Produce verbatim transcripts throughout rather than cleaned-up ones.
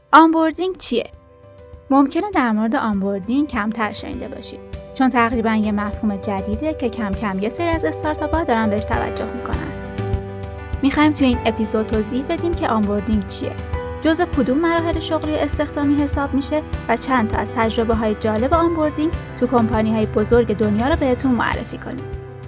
آنبوردینگ چیه؟ ممکنه در مورد آنبوردینگ کمتر شنیده باشید، چون تقریباً یه مفهوم جدیده که کم کم یه سری از استارتاپ‌ها دارن بهش توجه میکنن. میخوایم توی این اپیزود توضیح بدیم که آنبوردینگ چیه، جزء کدوم مراحل شغلی و استخدامی حساب میشه و چند تا از تجربه‌های جالب آنبوردینگ تو کمپانی‌های بزرگ دنیا رو بهتون معرفی کنیم.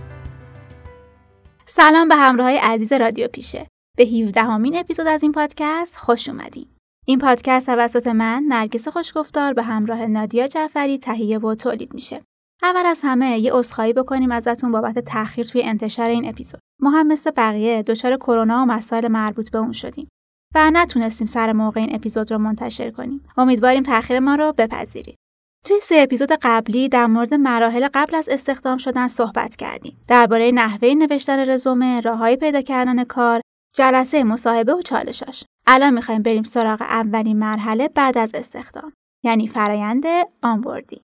سلام به همراهای عزیز رادیو پیشه. به هفدهمین اپیزود از این پادکست خوش اومدین. این پادکست توسط من نرگس خوشگفتار به همراه نادیا جعفری تهیه و تولید میشه. اول از همه یه عذرخواهی بکنیم ازتون بابت تأخیر توی انتشار این اپیزود. ما هم مثل بقیه دچار کرونا و مسائل مربوط به اون شدیم و نتونستیم سر موقع این اپیزود رو منتشر کنیم. امیدواریم تأخیر ما رو بپذیرید. توی سه اپیزود قبلی در مورد مراحل قبل از استخدام شدن صحبت کردیم. درباره نحوه نوشتن رزومه، راههای پیدا کردن کار، جلسه مصاحبه و چالشاش. الان می‌خوایم بریم سراغ اولین مرحله بعد از استخدام، یعنی فرآیند آنبوردینگ.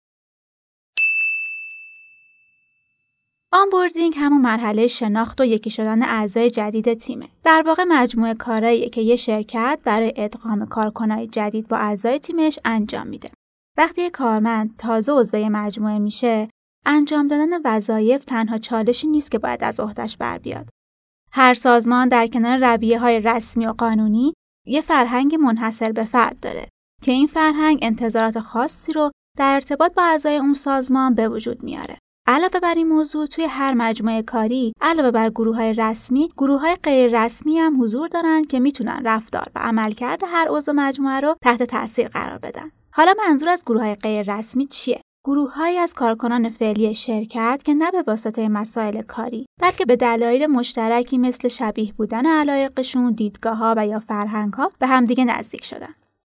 آنبوردینگ همون مرحله شناخت و یکی شدن اعضای جدید تیمه. در واقع مجموعه کارهاییه که یه شرکت برای ادغام کارکنای جدید با اعضای تیمش انجام میده. وقتی یک کارمند تازه عضو مجموعه میشه، انجام دادن وظایف تنها چالشی نیست که باید از عهده‌اش بر بیاد. هر سازمان در کنار رویه‌های رسمی و قانونی، یه فرهنگ منحصر به فرد داره که این فرهنگ انتظارات خاصی رو در ارتباط با اعضای اون سازمان به وجود میاره. علاوه بر این موضوع، توی هر مجموعه کاری، علاوه بر گروه‌های رسمی، گروه‌های غیر رسمی هم حضور دارن که میتونن رفتار و عملکرد هر عضو مجموعه رو تحت تاثیر قرار بدن. حالا منظور از گروه‌های غیر رسمی چیه؟ گروه‌هایی از کارکنان فعلی شرکت که نه به واسطه مسائل کاری، بلکه به دلایل مشترکی مثل شبیه بودن علایقشون، دیدگاه‌ها و یا فرهنگ‌ها به همدیگه نزدیک شدن.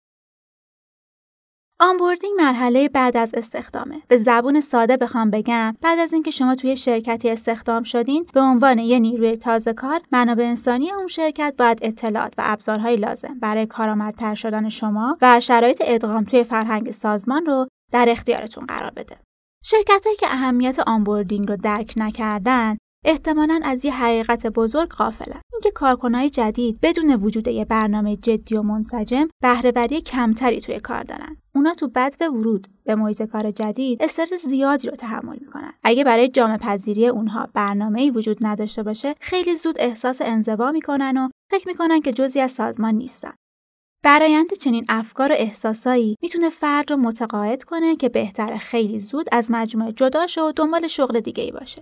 آنبوردینگ مرحله بعد از استخدامه. به زبون ساده بخوام بگم، بعد از اینکه شما توی شرکتی استخدام شدین، به عنوان یه نیروی تازه کار، منابع انسانی اون شرکت باید اطلاعات و ابزارهای لازم برای کارآمدتر شدن شما و شرایط ادغام توی فرهنگ سازمان رو در اختیارتون قرار بده. شرکتایی که اهمیت آنبوردینگ رو درک نکردن، احتمالاً از یه حقیقت بزرگ غافلن. اینکه کارکنای جدید بدون وجود یه برنامه جدی و منسجم، بهره‌وری کمتری توی کار دارن. اونا تو بدو ورود به محیط کار جدید استرس زیادی رو تحمل میکنن. اگه برای جامع پذیری اونها برنامه‌ای وجود نداشته باشه، خیلی زود احساس انزوا میکنن و فکر میکنن که جزئی از سازمان نیستن. فرآیند چنین افکار و احساسایی میتونه فرد رو متقاعد کنه که بهتره خیلی زود از مجموعه جدا شه و دنبال شغل دیگه‌ای باشه.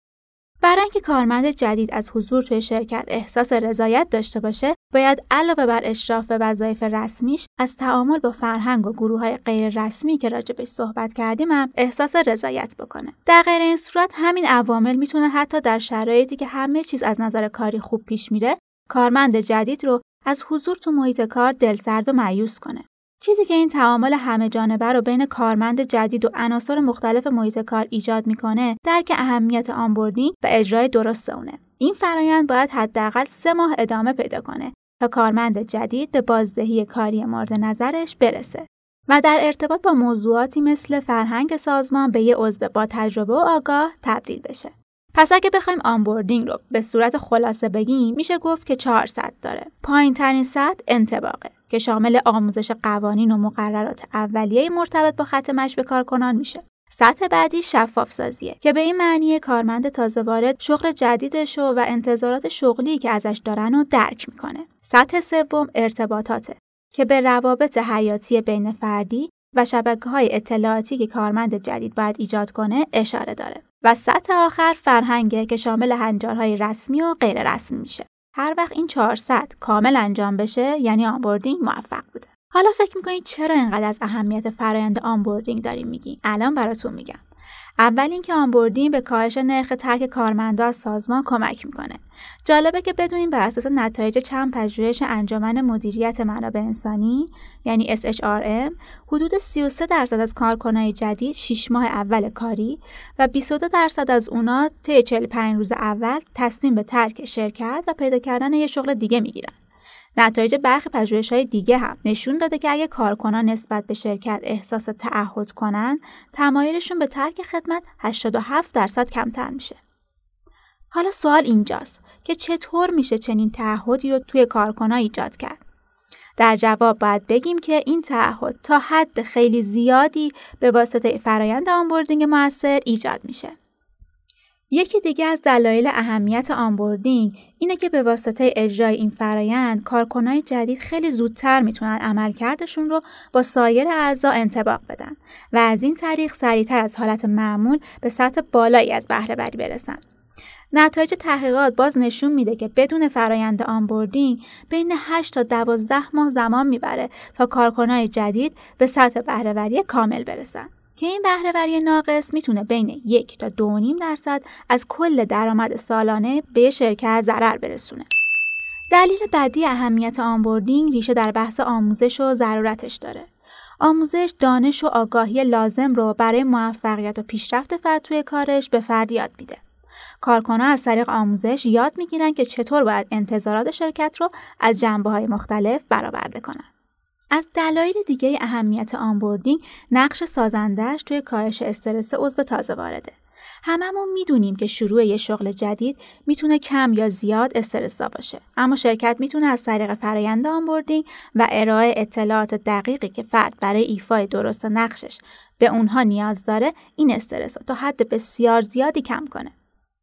برای اینکه کارمند جدید از حضور توی شرکت احساس رضایت داشته باشه، باید علاوه بر اشراف به وظایف رسمیش، از تعامل با فرهنگ و گروه‌های غیر رسمی که راجبش صحبت کردیم هم احساس رضایت بکنه. در غیر این صورت همین عوامل میتونه حتی در شرایطی که همه چیز از نظر کاری خوب پیش میره، کارمند جدید رو از حضور تو محیط کار دلسرد و مایوس کنه. چیزی که این تعامل همه جانبه رو بین کارمند جدید و عناصر مختلف محیط کار ایجاد میکنه، درک اهمیت آنبوردینگ و اجرای درست اونه. این فرآیند باید حداقل سه ماه ادامه پیدا کنه تا کارمند جدید به بازدهی کاری مورد نظرش برسه و در ارتباط با موضوعاتی مثل فرهنگ سازمان به یه عضو با تجربه و آگاه تبدیل بشه. پس اگه بخوایم آنبوردینگ رو به صورت خلاصه بگیم، میشه گفت که چهار سطح داره. پایین ترین سطح انطباقه که شامل آموزش قوانین و مقررات اولیه مرتبط با خط مشی به کارکنان میشه. سطح بعدی شفاف سازیه که به این معنی کارمند تازه وارد شغل جدیدش و انتظارات شغلی که ازش دارن رو درک میکنه. سطح سوم ارتباطاته که به روابط حیاتی بین فردی و شبکه‌های اطلاعاتی که کارمند جدید باید ایجاد کنه اشاره داره. و سطح آخر فرهنگه که شامل هنجارهای رسمی و غیر رسمی میشه. هر وقت این چهار سطح کامل انجام بشه، یعنی آنبوردینگ موفق بوده. حالا فکر میکنید چرا اینقدر از اهمیت فرآیند آنبوردینگ داریم میگیم؟ الان براتون میگم. اول اینکه آنبوردینگ به کاهش نرخ ترک کارمندا از سازمان کمک میکنه. جالبه که بدونیم بر اساس نتایج چند پژوهش انجمن مدیریت منابع انسانی یعنی اس اچ آر ام، حدود سی و سه درصد از کارکنای جدید شش ماه اول کاری و بیست و دو درصد از اونا طی چهل و پنج روز اول تصمیم به ترک شرکت و پیدا کردن یه شغل دیگه میگیرن. نتایج برخی پژوهش‌های دیگه هم نشون داده که اگه کارکنان نسبت به شرکت احساس تعهد کنن، تمایلشون به ترک خدمت هشتاد و هفت درصد کمتر میشه. حالا سوال اینجاست که چطور میشه چنین تعهدی رو توی کارکنان ایجاد کرد؟ در جواب باید بگیم که این تعهد تا حد خیلی زیادی به واسطه فرایند آنبوردینگ مؤثر ایجاد میشه. یکی دیگه از دلایل اهمیت آنبوردینگ اینه که به واسطه اجرای این فرایند کارکنای جدید خیلی زودتر میتونن عملکردشون رو با سایر اعضا انطباق بدن و از این طریق سریعتر از حالت معمول به سطح بالایی از بهره وری برسن. نتایج تحقیقات باز نشون میده که بدون فرایند آنبوردینگ بین هشت تا دوازده ماه زمان میبره تا کارکنای جدید به سطح بهره وری کامل برسن که این بهره وری ناقص میتونه بین یک تا دو و نیم درصد از کل درآمد سالانه به شرکت ضرر برسونه. دلیل بعدی اهمیت آنبوردینگ ریشه در بحث آموزش و ضرورتش داره. آموزش دانش و آگاهی لازم رو برای موفقیت و پیشرفت فرد توی کارش به فرد یاد میده. کارکنان از طریق آموزش یاد میگیرن که چطور باید انتظارات شرکت رو از جنبه‌های مختلف برآورده کنن. از دلایل دیگه اهمیت آنبوردینگ نقش سازنده‌اش توی کاهش استرس عضو تازه وارده. هممون میدونیم که شروع یه شغل جدید میتونه کم یا زیاد استرس‌زا باشه، اما شرکت میتونه از طریق فرآیند آنبوردینگ و ارائه اطلاعات دقیقی که فرد برای ایفای درست نقشش به اونها نیاز داره، این استرس رو تا حد بسیار زیادی کم کنه.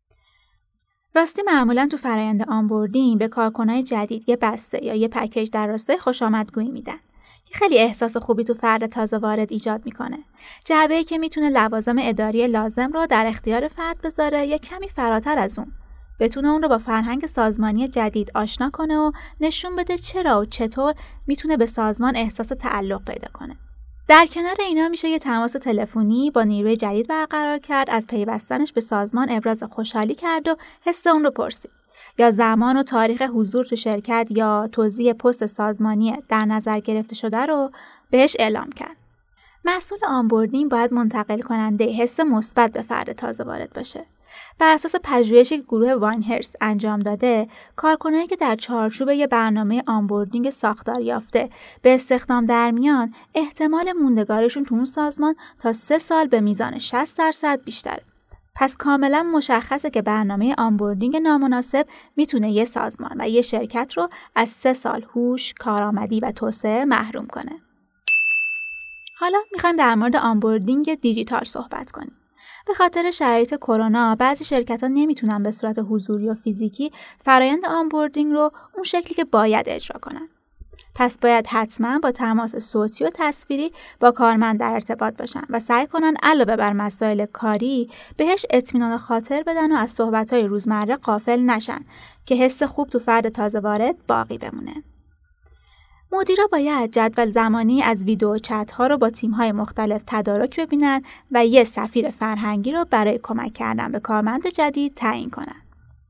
راستی معمولاً تو فرآیند آنبوردینگ به کارکنای جدید یه بسته یا یه پکیج در راستای خوشامدگویی میدن که خیلی احساس خوبی تو فرد تازه وارد ایجاد میکنه. جعبه‌ای که میتونه لوازم اداری لازم رو در اختیار فرد بذاره یا کمی فراتر از اون بتونه اون رو با فرهنگ سازمانی جدید آشنا کنه و نشون بده چرا و چطور میتونه به سازمان احساس تعلق پیدا کنه. در کنار اینا میشه یه تماس تلفنی با نیروی جدید برقرار کرد، از پیوستنش به سازمان ابراز خوشحالی کرد و حس اون رو پرسید، یا زمان و تاریخ حضور تو شرکت یا توزیع پست سازمانی در نظر گرفته شده رو بهش اعلام کرد. مسئول آنبوردینگ باید منتقل کننده حس مثبت به فرد تازه وارد باشه. بر اساس پژوهشی که گروه واینهرست انجام داده، کارکنانی که در چارچوب یک برنامه آنبوردینگ ساختار یافته به استخدام در میان، احتمال موندگارشون تو اون سازمان تا سه سال به میزان شصت درصد بیشتره. پس کاملا مشخصه که برنامه آنبوردینگ نامناسب میتونه یه سازمان و یه شرکت رو از سه سال هوش، کارآمدی و توسعه محروم کنه. حالا میخوایم در مورد آنبوردینگ دیجیتال صحبت کنیم. به خاطر شرایط کرونا بعضی شرکت‌ها نمیتونن به صورت حضوری و فیزیکی فرایند آنبوردینگ رو اون شکلی که باید اجرا کنن. پس باید حتما با تماس صوتی و تصویری با کارمند در ارتباط باشن و سعی کنن علاوه بر مسائل کاری بهش اطمینان خاطر بدن و از صحبت‌های روزمره غافل نشن که حس خوب تو فرد تازه وارد باقی بمونه. مدیرا باید جدول زمانی از ویدیو چت ها رو با تیم های مختلف تدارک ببینن و یه سفیر فرهنگی رو برای کمک کردن به کارمند جدید تعیین کنن.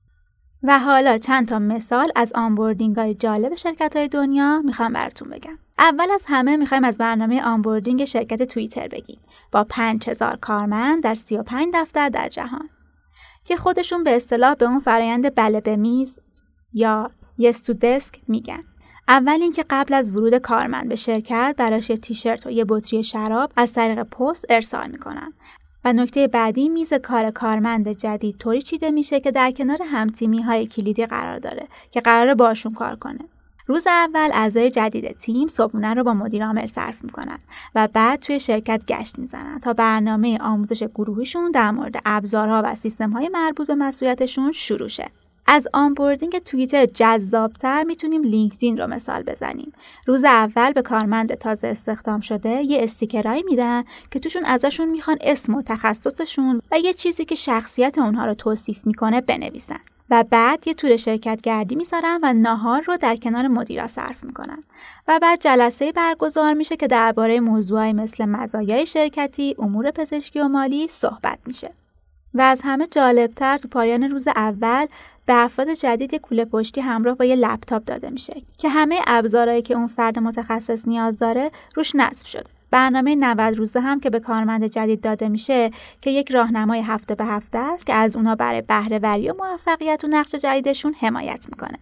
و حالا چند تا مثال از آنبوردینگ های جالب شرکت های دنیا میخوام براتون بگم. اول از همه میخوایم از برنامه آنبوردینگ شرکت توییتر بگیم با پنج هزار کارمند در سی و پنج دفتر در جهان که خودشون به اصطلاح به اون فرایند بله به میز یا یس تو دسک میگن. اول اینکه قبل از ورود کارمند به شرکت براش یه تیشرت و یه بطری شراب از طریق پست ارسال میکنن. و نکته بعدی، میز کار کارمند جدید طوری چیده میشه که در کنار همتیمی های کلیدی قرار داره که قراره باشون کار کنه. روز اول اعضای جدید تیم صبحونه رو با مدیر عامل صرف میکنن و بعد توی شرکت گشت میزنن تا برنامه آموزش گروهیشون در مورد ابزارها و سیستم‌های مربوط به مسئولیتشون شروع شه. از آنبوردینگ توییتر جذابتر میتونیم لینکدین رو مثال بزنیم. روز اول به کارمند تازه استخدام شده یه استیکرایی میدن که توشون ازشون میخوان اسم و تخصصشون و یه چیزی که شخصیت اونها رو توصیف میکنه بنویسن. و بعد یه تور شرکت گردی میذارن و ناهار رو در کنار مدیرا صرف میکنن. و بعد جلسه برگزار میشه که درباره موضوعای مثل مزایای شرکتی، امور پزشکی و مالی صحبت میشه. و از همه جالبتر تو پایان روز اول به افراد جدید یک کوله پشتی همراه با یه لپتاپ داده میشه که همه ابزارهایی که اون فرد متخصص نیاز داره روش نصب شده. برنامه نود روزه هم که به کارمند جدید داده میشه که یک راهنمای هفته به هفته است که از اونها برای بهره وری و موفقیت و نقش جدیدشون حمایت میکنه.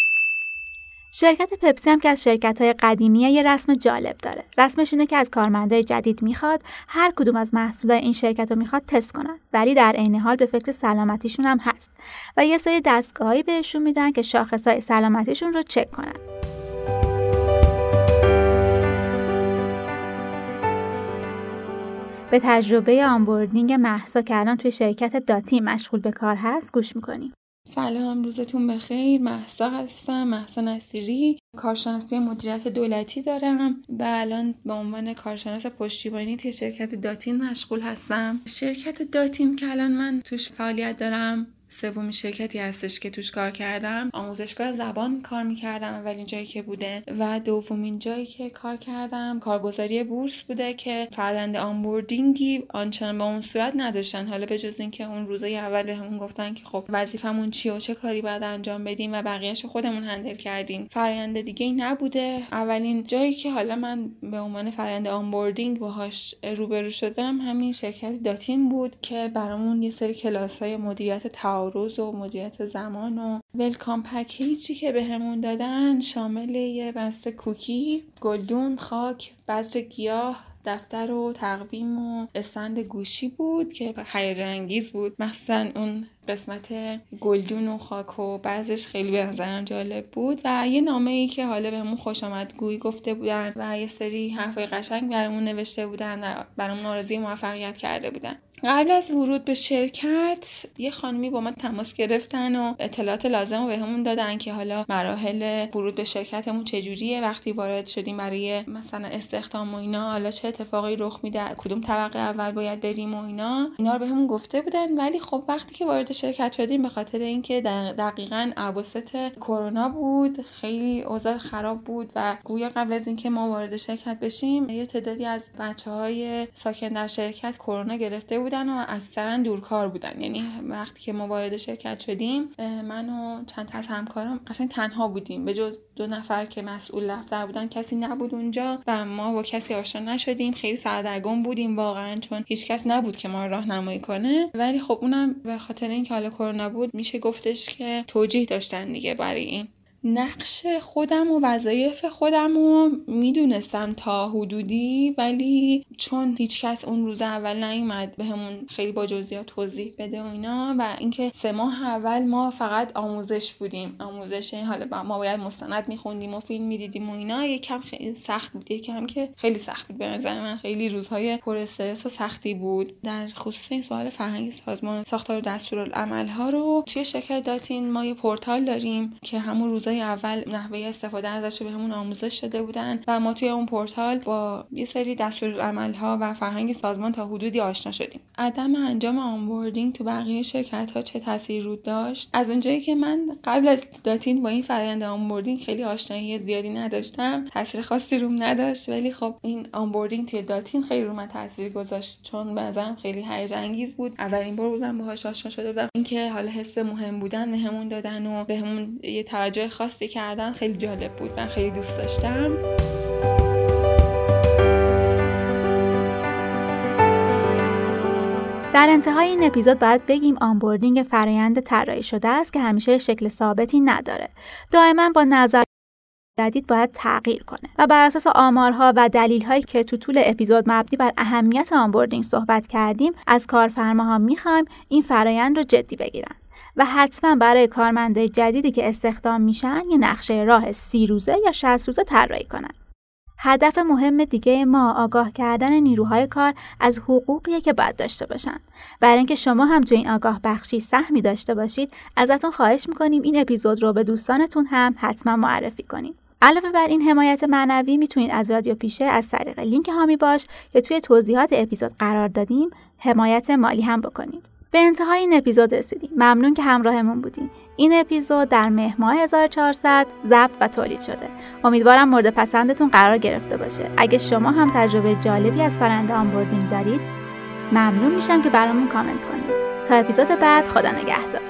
شرکت پپسی هم که از شرکت‌های قدیمیه یه رسم جالب داره. رسمش اینه که از کارمندای جدید میخواد هر کدوم از محصولات این شرکت رو میخواد تست کنن، ولی در عین حال به فکر سلامتیشون هم هست و یه سری دستگاهایی بهشون میدن که شاخصهای سلامتیشون رو چک کنن. به تجربه آنبوردینگ مهسا که الان توی شرکت داتین مشغول به کار هست گوش میکنیم. سلام، روزتون بخیر. مهسا هستم، مهسا نصیری. کارشناسی مدیریت دولتی دارم و الان به عنوان کارشناس پشتیبانی توی شرکت داتین مشغول هستم. شرکت داتین که الان من توش فعالیت دارم سومین شرکتی هستش که توش کار کردم. آموزشگاه زبان کار میکردم اولین جایی که بوده و دومین جایی که کار کردم کارگزاری بورس بوده که فرآیند آنبوردینگی آنچنان به اون صورت نداشتن، حالا به جز این که اون روزای اول بهمون گفتن که خب وظیفمون چیه و چه کاری باید انجام بدیم و بقیه‌اشو خودمون هندل کردیم. فرآیند دیگه ای نبوده. اولین جایی که حالا من به عنوان فرآیند آنبوردینگ باهاش روبرو شدم همین شرکت داتین بود که برامون یه سری کلاس‌های مدیریت تعارض و مدیریت زمان و ویلکام پکیجی که بهمون دادن شامل یه بسته کوکی، گلدون، خاک، بذر گیاه، دفتر و تقویم و استند گوشی بود که هیجان انگیز بود. مخصوصا اون قسمت گلدون و خاک و بعضش خیلی به نظرم جالب بود و یه نامه‌ای که حالا بهمون خوش آمدگویی گفته بودن و یه سری حرفای قشنگ برامون نوشته بودن و برامون آرزوی موفقیت کرده بودن. قبل از ورود به شرکت یه خانمی با ما تماس گرفتن و اطلاعات لازم رو بهمون دادن که حالا مراحل ورود به شرکتمون چجوریه، وقتی وارد شدیم برای مثلا استخدام و اینا حالا چه اتفاقی رخ میده، کدوم طبقه اول باید بریم و اینا اینا رو بهمون گفته بودن. ولی خب وقتی که وارد شرکت شدیم به خاطر اینکه دقیقاً اواسط کرونا بود خیلی اوضاع خراب بود و گویا قبل از اینکه ما وارد شرکت بشیم یه تعدادی از بچه‌های ساکن در شرکت کرونا گرفته بود و اکثرا دورکار بودن. یعنی وقتی که ما وارد شرکت شدیم من و چند تا از همکارم قشنگ تنها بودیم، به جز دو نفر که مسئول دفتر بودن کسی نبود اونجا و ما با کسی آشنا نشدیم. خیلی سردرگم بودیم واقعا چون هیچ کس نبود که ما راهنمایی کنه. ولی خب اونم به خاطر اینکه حالا کرونا بود میشه گفتش که توجیه داشتن دیگه برای این. نقش خودم و وظایف خودم رو میدونستم تا حدودی، ولی چون هیچ کس اون روز اول نیومد به همون خیلی با جزئیات توضیح بده و اینا و اینکه سه ماه اول ما فقط آموزش بودیم، آموزش حالا ما باید مستند میخوندیم و فیلم میدیدیم و اینا، یکم خیلی سخت بود، یکم که خیلی سخت بود به نظر من. خیلی روزهای پر استرس و سختی بود. در خصوص این سوال فرهنگ سازمان ساختار و دستورالعمل ها رو توی شرکت داتین ما یه پورتال داریم که همون روز اول نحوه استفاده ازش رو بهمون آموزش داده بودن و ما توی اون پورتال با یه سری دستورالعمل‌ها و فرهنگ سازمان تا حدودی آشنا شدیم. عدم انجام آنبوردینگ تو بقیه شرکت‌ها چه تأثیری رو داشت؟ از اونجایی که من قبل از داتین با این فرآیند آنبوردینگ خیلی آشنایی زیادی نداشتم، تأثیر خاصی روم نداشت، ولی خب این آنبوردینگ توی داتین خیلی رو من تأثیر گذاشت چون به نظرم خیلی هیجان انگیز بود. اولین بار بودم باهاش آشنا شده بودم. اینکه حالا حس مهم بودن بهمون دادن و بهمون یه توجه خاصی کردن خیلی جالب بود. من خیلی دوست داشتم. در انتهای این اپیزود باید بگیم آنبوردینگ فرآیند طراحی شده است که همیشه شکل ثابتی نداره. دائما با نظر جدید باید تغییر کنه و بر اساس آمارها و دلیل‌هایی که تو طول اپیزود مبنی بر اهمیت آنبوردینگ صحبت کردیم از کارفرماها می‌خوایم این فرآیند رو جدی بگیرن و حتما برای کارمندای جدیدی که استخدام میشن یه نقشه راه سی روزه یا شصت روزه طراحی کنن. هدف مهم دیگه ما آگاه کردن نیروهای کار از حقوقیه که باید داشته باشن. برای اینکه شما هم تو این آگاه بخشی سهمی داشته باشید ازتون خواهش میکنیم این اپیزود رو به دوستانتون هم حتما معرفی کنید. علاوه بر این حمایت معنوی میتونید از رادیو پیشه از طریق لینک هامی باش که توی توضیحات اپیزود قرار دادیم حمایت مالی هم بکنید. به انتهای این اپیزود رسیدیم. ممنون که همراهمون بودین. این اپیزود در مهر ماه هزار و چهارصد ضبط و تولید شده. امیدوارم مورد پسندتون قرار گرفته باشه. اگه شما هم تجربه جالبی از فرآیند آنبوردینگ دارید، ممنون میشم که برامون کامنت کنید. تا اپیزود بعد، خدا نگهدار.